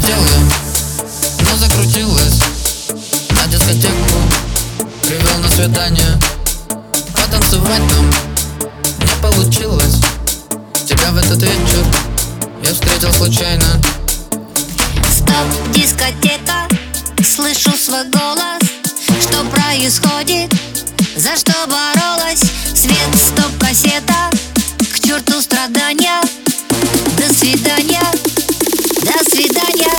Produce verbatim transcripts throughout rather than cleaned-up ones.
хотел я, но закрутилось. На дискотеку привел на свидание. Потанцевать нам не получилось. Тебя в этот вечер я встретил случайно. Стоп, дискотека, слышу свой голос. Что происходит? За что боролась? Свет, стоп, кассета. К черту страдания. До свидания. До свидания.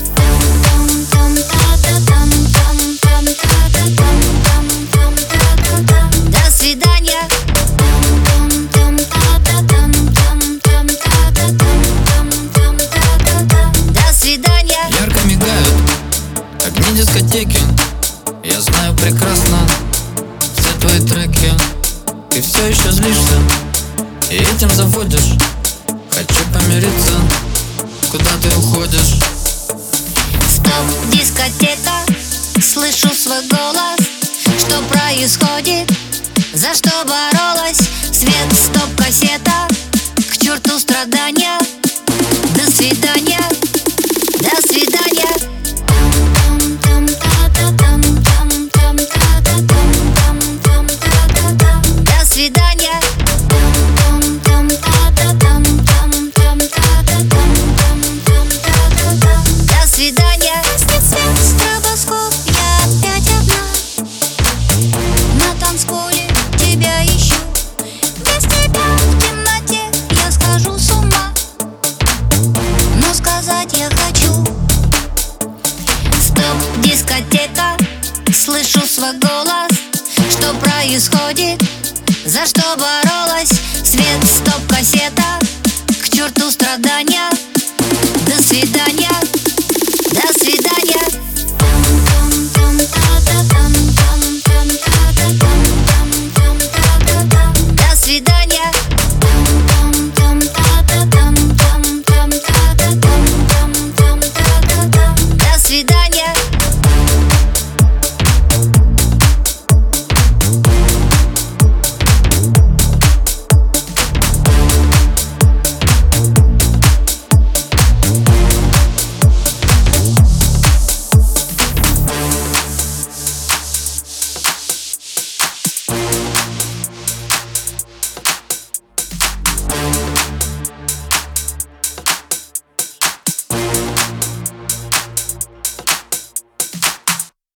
До свидания. До свидания. Ярко мигают огни дискотеки. Я знаю прекрасно все твои треки. Ты все еще злишься и этим заводишь. Хочу помириться, куда ты уходишь? Стоп, дискотека, слышу свой голос. Что происходит? За что боролась? Свет, стоп, кассета. К черту страдания. До свидания. До свидания. До свидания. До свидания. Гаснет свет, стробоскоп, я опять одна. На танцполе тебя ищу. Без тебя в темноте я схожу с ума. Но сказать я хочу. Стоп, дискотека, слышу свой голос. Что происходит? За что боролась?